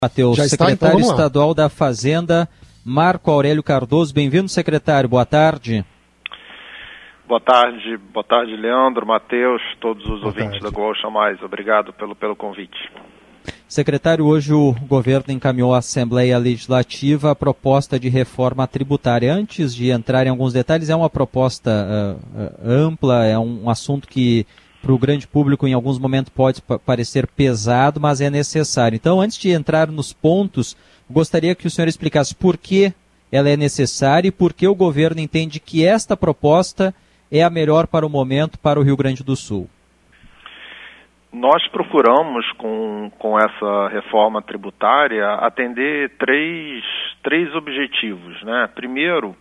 Matheus, secretário estadual da Fazenda, Marco Aurélio Cardoso. Bem-vindo, secretário. Boa tarde. Boa tarde, Leandro, Matheus, todos os ouvintes da GoAocean+. Obrigado pelo convite. Secretário, hoje o governo encaminhou à Assembleia Legislativa a proposta de reforma tributária. Antes de entrar em alguns detalhes, é uma proposta ampla, é um assunto que para o grande público em alguns momentos pode parecer pesado, mas é necessário. Então, antes de entrar nos pontos, gostaria que o senhor explicasse por que ela é necessária e por que o governo entende que esta proposta é a melhor para o momento para o Rio Grande do Sul. Nós procuramos, com essa reforma tributária, atender três objetivos, né? Primeiro,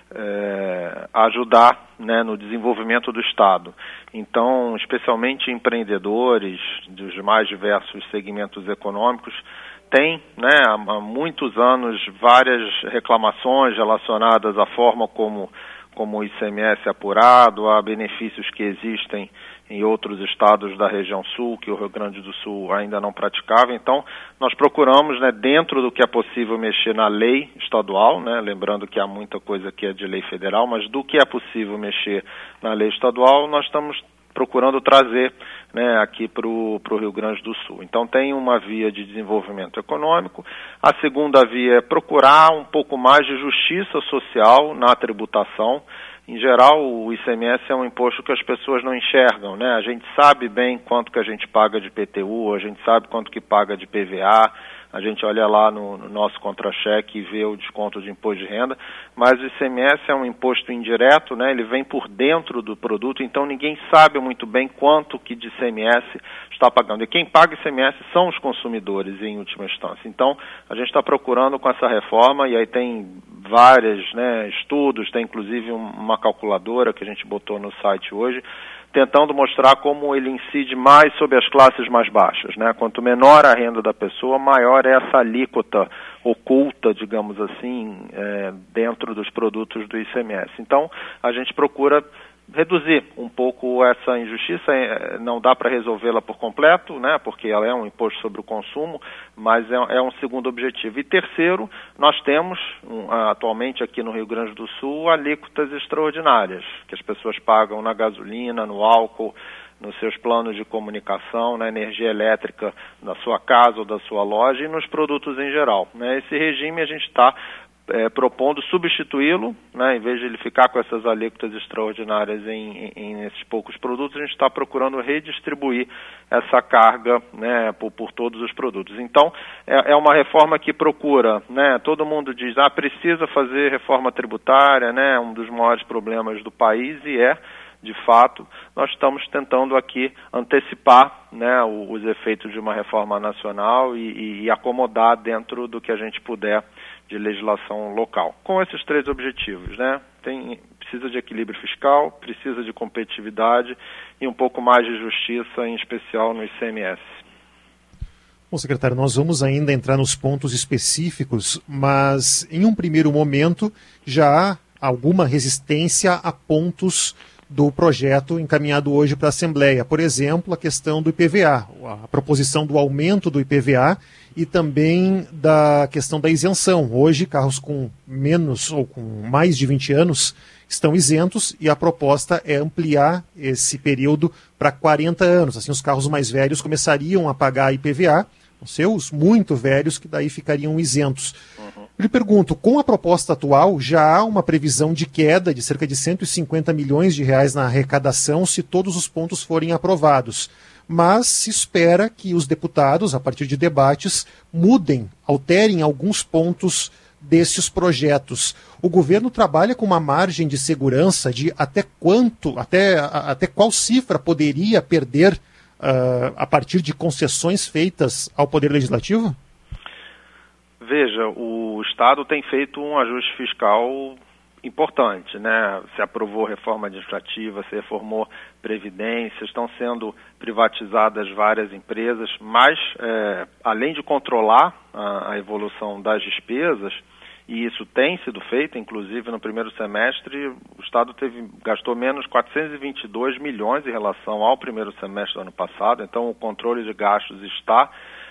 ajudar, né, no desenvolvimento do Estado. Então, especialmente empreendedores dos mais diversos segmentos econômicos, têm, né, há muitos anos várias reclamações relacionadas à forma como o ICMS é apurado, a benefícios que existem em outros estados da região sul, que o Rio Grande do Sul ainda não praticava. Então, nós procuramos, né, dentro do que é possível, mexer na lei estadual, né, lembrando que há muita coisa que é de lei federal, mas do que é possível mexer na lei estadual, nós estamos procurando trazer, né, aqui para o Rio Grande do Sul. Então tem uma via de desenvolvimento econômico, a segunda via é procurar um pouco mais de justiça social na tributação. Em geral, o ICMS é um imposto que as pessoas não enxergam, né? A gente sabe bem quanto que a gente paga de IPTU, a gente sabe quanto que paga de PVA, a gente olha lá no nosso contra-cheque e vê o desconto de imposto de renda, mas o ICMS é um imposto indireto, né? Ele vem por dentro do produto, então ninguém sabe muito bem quanto que de ICMS está pagando. E quem paga ICMS são os consumidores, em última instância. Então, a gente está procurando com essa reforma, e aí tem vários, né, estudos, tem inclusive uma calculadora que a gente botou no site hoje, tentando mostrar como ele incide mais sobre as classes mais baixas, né? Quanto menor a renda da pessoa, maior é essa alíquota oculta, digamos assim, dentro dos produtos do ICMS. Então, a gente procura reduzir um pouco essa injustiça. Não dá para resolvê-la por completo, né, porque ela é um imposto sobre o consumo, mas é um segundo objetivo. E terceiro, nós temos atualmente aqui no Rio Grande do Sul alíquotas extraordinárias, que as pessoas pagam na gasolina, no álcool, nos seus planos de comunicação, na energia elétrica da sua casa ou da sua loja e nos produtos em geral, né. Esse regime a gente está propondo substituí-lo, né, em vez de ele ficar com essas alíquotas extraordinárias em esses poucos produtos, a gente está procurando redistribuir essa carga, né, por todos os produtos. Então, é uma reforma que procura, né, todo mundo diz, precisa fazer reforma tributária, né, um dos maiores problemas do país, e de fato, nós estamos tentando aqui antecipar, né, os efeitos de uma reforma nacional e acomodar dentro do que a gente puder de legislação local, com esses três objetivos, né? Precisa de equilíbrio fiscal, precisa de competitividade e um pouco mais de justiça, em especial no ICMS. Bom, secretário, nós vamos ainda entrar nos pontos específicos, mas em um primeiro momento já há alguma resistência a pontos do projeto encaminhado hoje para a Assembleia. Por exemplo, a questão do IPVA, a proposição do aumento do IPVA e também da questão da isenção. Hoje, carros com menos ou com mais de 20 anos estão isentos e a proposta é ampliar esse período para 40 anos. Assim, os carros mais velhos começariam a pagar IPVA, os seus muito velhos que daí ficariam isentos. Eu lhe pergunto, com a proposta atual, já há uma previsão de queda de cerca de 150 milhões de reais na arrecadação se todos os pontos forem aprovados. Mas se espera que os deputados, a partir de debates, alterem alguns pontos desses projetos. O governo trabalha com uma margem de segurança de até qual cifra poderia perder a partir de concessões feitas ao Poder Legislativo? Veja, o Estado tem feito um ajuste fiscal importante, né? Se aprovou reforma administrativa, se reformou Previdência, estão sendo privatizadas várias empresas, mas além de controlar a evolução das despesas, e isso tem sido feito, inclusive no primeiro semestre, o Estado gastou menos 422 milhões em relação ao primeiro semestre do ano passado, então o controle de gastos está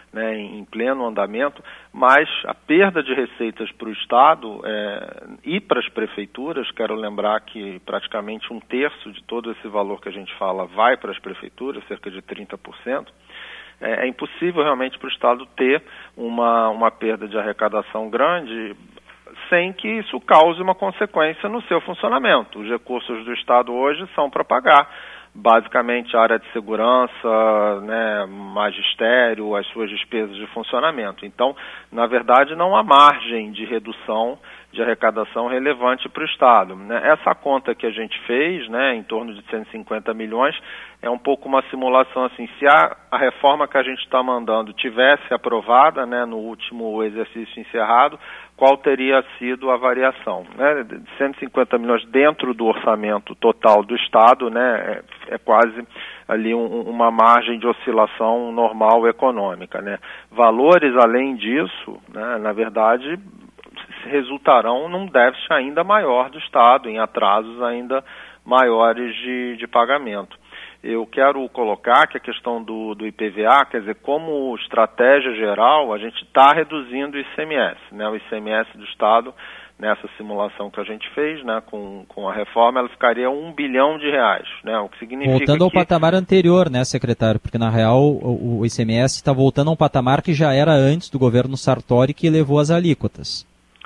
né, em pleno andamento, mas a perda de receitas para o Estado e para as prefeituras, quero lembrar que praticamente 1/3 de todo esse valor que a gente fala vai para as prefeituras, cerca de 30%, é impossível realmente para o Estado ter uma perda de arrecadação grande sem que isso cause uma consequência no seu funcionamento. Os recursos do Estado hoje são para pagar basicamente a área de segurança, né, magistério, as suas despesas de funcionamento. Então, na verdade, não há margem de redução de arrecadação relevante para o Estado, né? Essa conta que a gente fez, né, em torno de 150 milhões, é um pouco uma simulação assim, se a reforma que a gente está mandando tivesse aprovada, né, no último exercício encerrado, qual teria sido a variação, né? 150 milhões dentro do orçamento total do Estado, né, é quase ali uma margem de oscilação normal econômica, né? Valores além disso, né, na verdade, resultarão num déficit ainda maior do Estado, em atrasos ainda maiores de pagamento. Eu quero colocar que a questão do IPVA, quer dizer, como estratégia geral, a gente está reduzindo o ICMS, né? O ICMS do Estado, nessa simulação que a gente fez, né, com a reforma, ela ficaria R$1 bilhão, né? O que significa voltando ao patamar anterior, né, secretário? Porque, na real, o ICMS está voltando a um patamar que já era antes do governo Sartori, que elevou as alíquotas.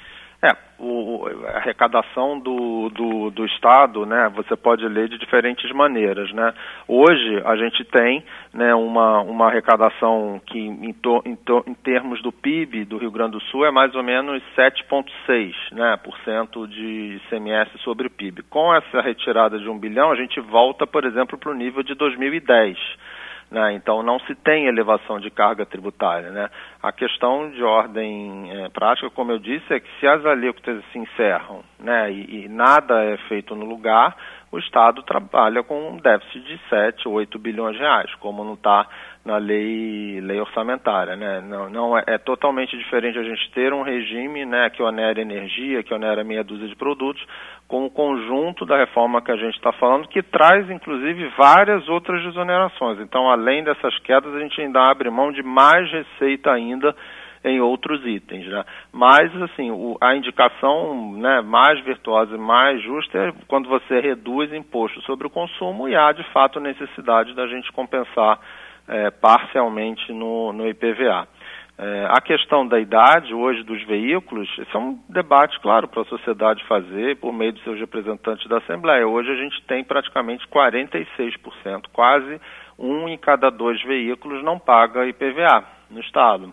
A arrecadação do Estado, né, você pode ler de diferentes maneiras, né? Hoje a gente tem, né, uma arrecadação que em termos do PIB do Rio Grande do Sul é mais ou menos 7,6%, né, de ICMS sobre o PIB. Com essa retirada de R$1 bilhão, a gente volta, por exemplo, para o nível de 2010. Né? Então, não se tem elevação de carga tributária, né? A questão de ordem prática, como eu disse, é que se as alíquotas se encerram, né, e nada é feito no lugar, o Estado trabalha com um déficit de 7 ou 8 bilhões de reais, como não está na lei orçamentária, né? Não é totalmente diferente a gente ter um regime, né, que onera energia, que onera meia dúzia de produtos, com o conjunto da reforma que a gente está falando, que traz, inclusive, várias outras desonerações. Então, além dessas quedas, a gente ainda abre mão de mais receita ainda em outros itens, né? Mas, assim, a indicação, né, mais virtuosa e mais justa é quando você reduz imposto sobre o consumo e há, de fato, necessidade da gente compensar parcialmente no IPVA. A questão da idade hoje dos veículos, esse é um debate, claro, para a sociedade fazer por meio dos seus representantes da Assembleia. Hoje a gente tem praticamente 46%, quase 1 em cada 2 veículos não paga IPVA no Estado.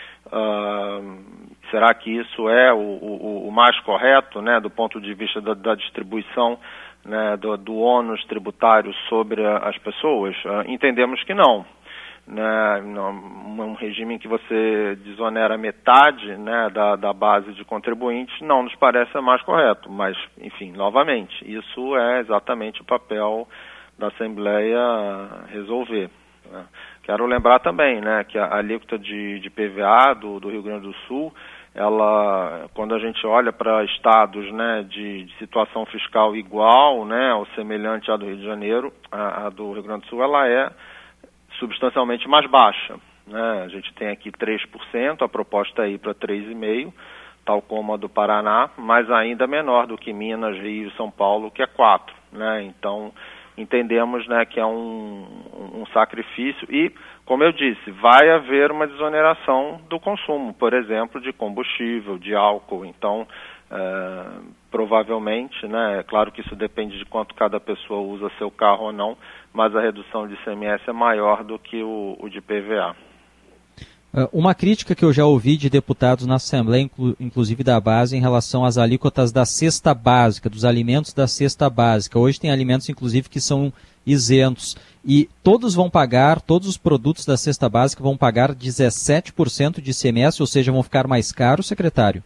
Será que isso é o mais correto, né, do ponto de vista da distribuição, né, do ônus tributário sobre as pessoas? Entendemos que não. Né, um regime em que você desonera metade, né, da base de contribuintes não nos parece mais correto, mas, enfim, novamente, isso é exatamente o papel da Assembleia resolver, né. Quero lembrar também, né, que a alíquota de PVA do Rio Grande do Sul, ela, quando a gente olha para estados, né, de situação fiscal igual, né, ou semelhante à do Rio de Janeiro, a do Rio Grande do Sul, ela é substancialmente mais baixa, né? A gente tem aqui 3%, a proposta é ir para 3,5%, tal como a do Paraná, mas ainda menor do que Minas, Rio e São Paulo, que é 4%, né? Então, entendemos, né, que é um sacrifício e, como eu disse, vai haver uma desoneração do consumo, por exemplo, de combustível, de álcool. Então, provavelmente, né, é claro que isso depende de quanto cada pessoa usa seu carro ou não, mas a redução de ICMS é maior do que o de PVA. Uma crítica que eu já ouvi de deputados na Assembleia, inclusive da base, em relação às alíquotas da cesta básica, dos alimentos da cesta básica. Hoje tem alimentos, inclusive, que são isentos. E todos os produtos da cesta básica vão pagar 17% de ICMS, ou seja, vão ficar mais caros, secretário?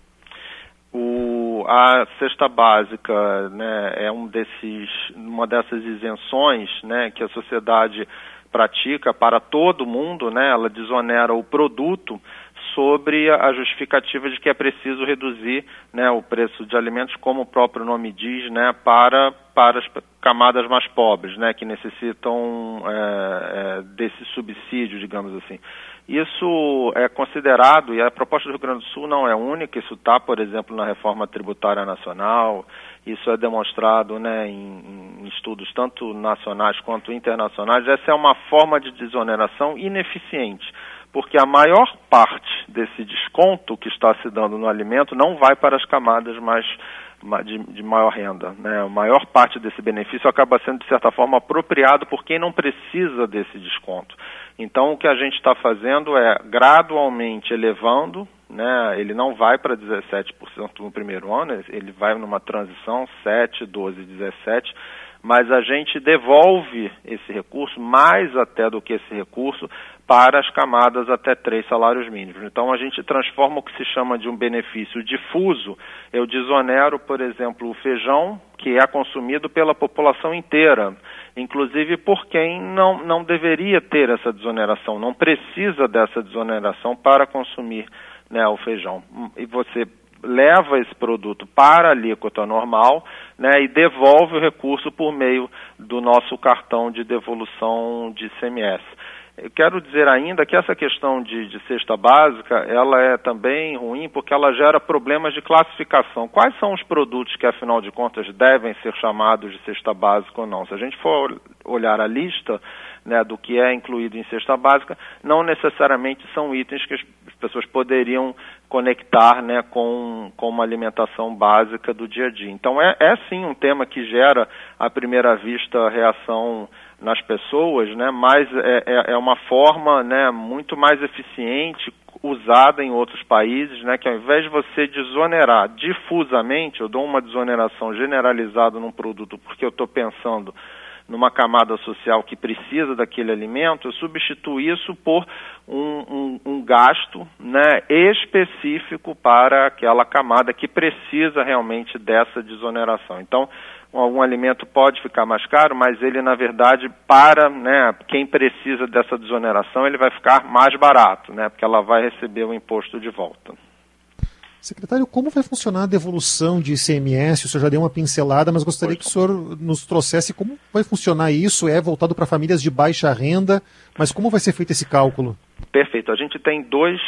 A cesta básica, né, é uma dessas isenções, né, que a sociedade pratica para todo mundo, né, ela desonera o produto sobre a justificativa de que é preciso reduzir, né, o preço de alimentos, como o próprio nome diz, né, para as camadas mais pobres, né, que necessitam desse subsídio, digamos assim. Isso é considerado, e a proposta do Rio Grande do Sul não é única, isso está, por exemplo, na reforma tributária nacional, isso é demonstrado, né, em estudos tanto nacionais quanto internacionais. Essa é uma forma de desoneração ineficiente, porque a maior parte desse desconto que está se dando no alimento não vai para as camadas mais de maior renda, né? A maior parte desse benefício acaba sendo, de certa forma, apropriado por quem não precisa desse desconto. Então, o que a gente está fazendo é gradualmente elevando, né? Ele não vai para 17% no primeiro ano, ele vai numa transição 7, 12, 17%, mas a gente devolve esse recurso, mais até do que esse recurso, para as camadas até 3 salários mínimos. Então, a gente transforma o que se chama de um benefício difuso. Eu desonero, por exemplo, o feijão, que é consumido pela população inteira, inclusive por quem não deveria ter essa desoneração, não precisa dessa desoneração para consumir, né, o feijão. E você leva esse produto para a alíquota normal, né, e devolve o recurso por meio do nosso cartão de devolução de ICMS. Eu quero dizer ainda que essa questão de cesta básica, ela é também ruim porque ela gera problemas de classificação. Quais são os produtos que, afinal de contas, devem ser chamados de cesta básica ou não? Se a gente for olhar a lista, né, do que é incluído em cesta básica, não necessariamente são itens que as pessoas poderiam conectar, né, com uma alimentação básica do dia a dia. Então é sim um tema que gera, à primeira vista, reação nas pessoas, né, mas é uma forma, né, muito mais eficiente, usada em outros países, né, que ao invés de você desonerar difusamente, eu dou uma desoneração generalizada num produto porque eu estou pensando numa camada social que precisa daquele alimento, eu substituo isso por um gasto, né, específico para aquela camada que precisa realmente dessa desoneração. Então, algum alimento pode ficar mais caro, mas ele, na verdade, para, né, quem precisa dessa desoneração, ele vai ficar mais barato, né, porque ela vai receber o imposto de volta. Secretário, como vai funcionar a devolução de ICMS? O senhor já deu uma pincelada, mas gostaria que o senhor nos trouxesse como vai funcionar isso. É voltado para famílias de baixa renda, mas como vai ser feito esse cálculo? Perfeito. A gente tem duas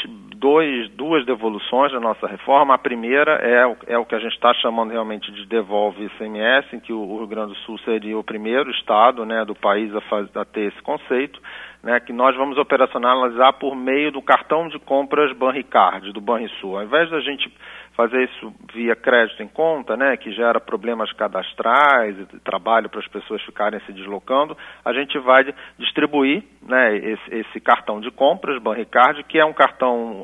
devoluções da nossa reforma. A primeira é o que a gente está chamando realmente de devolve ICMS, em que o Rio Grande do Sul seria o primeiro estado, né, do país a ter esse conceito, né, que nós vamos operacionalizar por meio do cartão de compras Banricard, do Banrisul. Ao invés da gente fazer isso via crédito em conta, né, que gera problemas cadastrais e trabalho para as pessoas ficarem se deslocando, a gente vai distribuir, né, esse cartão de compras Banricard, que é um cartão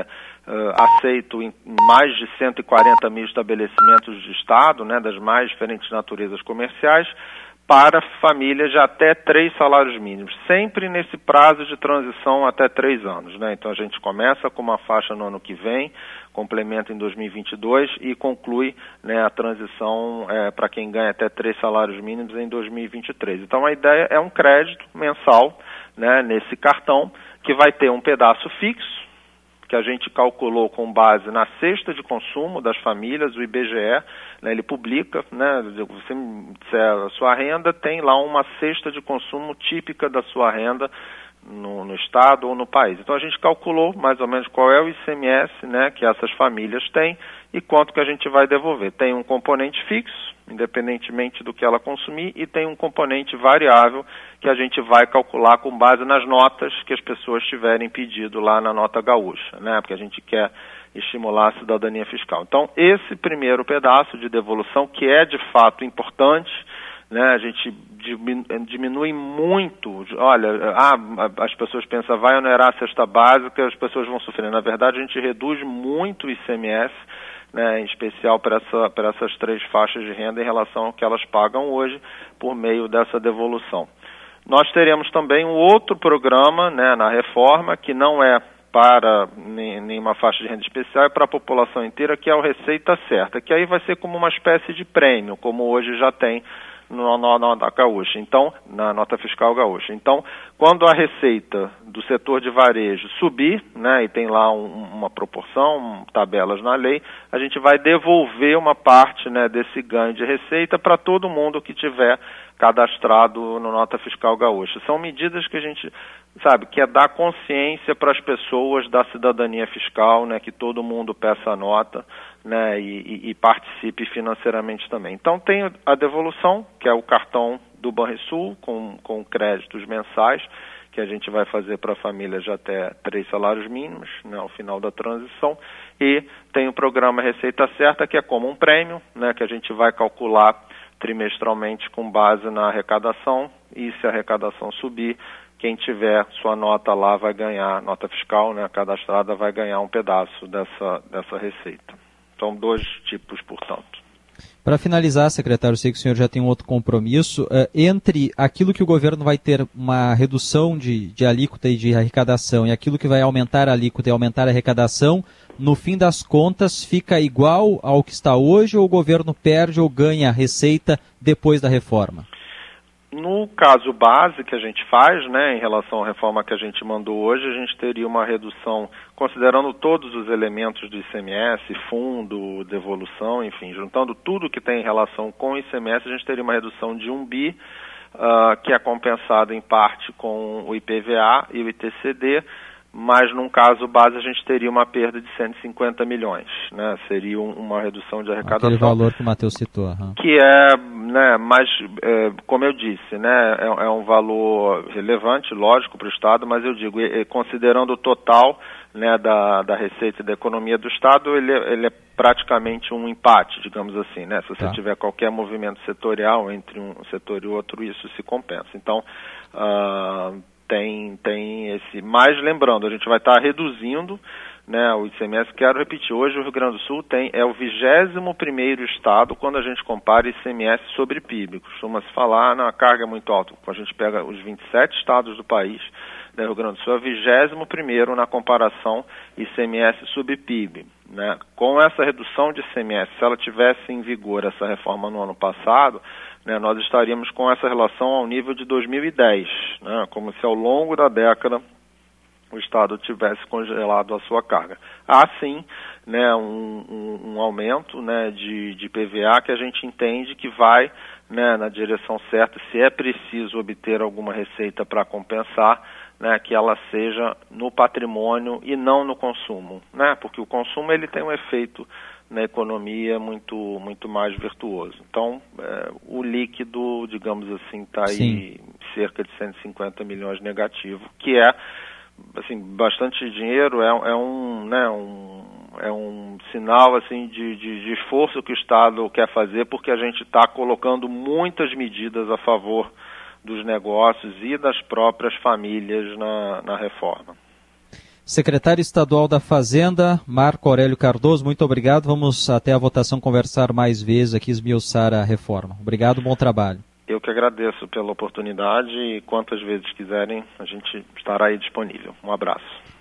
aceito em mais de 140 mil estabelecimentos de Estado, né, das mais diferentes naturezas comerciais, para famílias de até 3 salários mínimos, sempre nesse prazo de transição até 3 anos, né? Então a gente começa com uma faixa no ano que vem, complementa em 2022 e conclui, né, a transição para quem ganha até 3 salários mínimos em 2023. Então a ideia é um crédito mensal, né, nesse cartão, que vai ter um pedaço fixo, que a gente calculou com base na cesta de consumo das famílias, o IBGE, né, ele publica, né, você disser a sua renda, tem lá uma cesta de consumo típica da sua renda no estado ou no país. Então a gente calculou mais ou menos qual é o ICMS, né, que essas famílias têm e quanto que a gente vai devolver. Tem um componente fixo, independentemente do que ela consumir, e tem um componente variável que a gente vai calcular com base nas notas que as pessoas tiverem pedido lá na nota gaúcha, né, porque a gente quer estimular a cidadania fiscal. Então, esse primeiro pedaço de devolução, que é de fato importante, né, a gente diminui muito. Olha, as pessoas pensam, vai onerar a cesta básica, as pessoas vão sofrer. Na verdade, a gente reduz muito o ICMS, né, em especial para essas 3 faixas de renda em relação ao que elas pagam hoje por meio dessa devolução. Nós teremos também um outro programa, né, na reforma, que não é para nenhuma faixa de renda especial, é para a população inteira, que é o Receita Certa, que aí vai ser como uma espécie de prêmio, como hoje já tem na nota gaúcha, então, na nota fiscal gaúcha. Então, quando a receita do setor de varejo subir, né, e tem lá uma proporção, tabelas na lei, a gente vai devolver uma parte, né, desse ganho de receita para todo mundo que tiver cadastrado na nota fiscal gaúcha. São medidas que a gente sabe, que é dar consciência para as pessoas da cidadania fiscal, né, que todo mundo peça nota, né, e participe financeiramente também. Então tem a devolução, que é o cartão do Banrisul, com créditos mensais, que a gente vai fazer para famílias de até 3 salários mínimos, né, ao final da transição, e tem o programa Receita Certa, que é como um prêmio, né, que a gente vai calcular trimestralmente com base na arrecadação, e se a arrecadação subir, quem tiver sua nota lá vai ganhar, nota fiscal, né, cadastrada, vai ganhar um pedaço dessa receita. São 2 tipos, portanto. Para finalizar, secretário, sei que o senhor já tem um outro compromisso. Entre aquilo que o governo vai ter uma redução de alíquota e de arrecadação e aquilo que vai aumentar a alíquota e aumentar a arrecadação, no fim das contas fica igual ao que está hoje ou o governo perde ou ganha receita depois da reforma? No caso base que a gente faz, né, em relação à reforma que a gente mandou hoje, a gente teria uma redução, considerando todos os elementos do ICMS, fundo, devolução, enfim, juntando tudo que tem em relação com o ICMS, a gente teria uma redução de 1 bi, que é compensada em parte com o IPVA e o ITCD, mas num caso base a gente teria uma perda de 150 milhões, né? Seria uma redução de arrecadação. Aquele valor que o Matheus citou. Que é, né, mas, como eu disse, né, é um valor relevante, lógico, para o Estado, mas eu digo, considerando o total, né, da receita e da economia do Estado, ele é praticamente um empate, digamos assim, né? Se você tiver qualquer movimento setorial entre um setor e outro, isso se compensa. Então, tem esse, mas lembrando, a gente vai estar reduzindo, né, o ICMS. Quero repetir, hoje o Rio Grande do Sul é o 21º estado quando a gente compara ICMS sobre PIB. Costuma-se falar, a carga é muito alta. Quando a gente pega os 27 estados do país, né, o Rio Grande do Sul é o 21º na comparação ICMS sobre PIB. Né? Com essa redução de ICMS, se ela tivesse em vigor essa reforma no ano passado, né, nós estaríamos com essa relação ao nível de 2010, né, como se ao longo da década o Estado tivesse congelado a sua carga. Há sim, né, um aumento, né, de PVA que a gente entende que vai, né, na direção certa. Se é preciso obter alguma receita para compensar, né, que ela seja no patrimônio e não no consumo, né, porque o consumo ele tem um efeito na economia muito mais virtuoso. Então, o líquido, digamos assim, está aí cerca de 150 milhões negativo, que é assim, bastante dinheiro, é um sinal assim, de esforço que o Estado quer fazer, porque a gente está colocando muitas medidas a favor dos negócios e das próprias famílias na reforma. Secretário Estadual da Fazenda, Marco Aurélio Cardoso, muito obrigado. Vamos até a votação conversar mais vezes aqui, esmiuçar a reforma. Obrigado, bom trabalho. Eu que agradeço pela oportunidade e quantas vezes quiserem, a gente estará aí disponível. Um abraço.